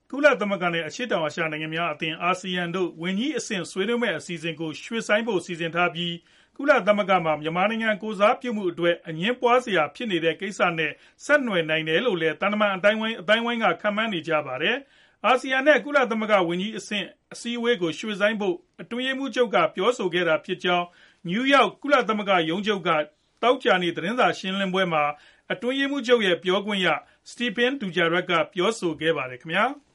ကုလသမဂ္ဂနဲ့အရှေ့တောင်အာရှနိုင်ငံများအသင်းအာဆီယံတို့ဝန်ကြီးအဆင့်ဆွေးနွေးမယ့်အစီအစဉ်ကိုရွှေ့ဆိုင်းဖို့စီစဉ်ထားပြီးကုလသမဂ္ဂမှာမြန်မာနိုင်ငံကိုယ်စားပြုမှုအတွက်အငြင်းပွားစရာဖြစ်နေတဲ့ကိစ္စနဲ့ဆက်နွယ်နိုင်တယ်လို့လည်းသံတမန်အသိုင်းအဝိုင်းကခန့်မှန်းနေကြပါတယ်။အာဆီယံနဲ့ကုလသမဂ္ဂဝန်ကြီးအဆင့်အစည်းအဝေးကိုရွှေ့ဆိုင်းဖို့အတွင်းရေးမှူးချုပ်ကပြောဆိုခဲ့တာဖြစ်ကြောင်းနယူးယောက်ကုလသမဂ္ဂရုံးချုပ်ကသောကြာနေ့သတင်းစာရှင်းလင်းပွဲမှာအတွင်းရေးမှူးချုပ်ရဲ့ပြောခွင့်ရ Stéphane Dujarric ကပြောဆိုခဲ့ပါတယ်ခင်ဗျာ။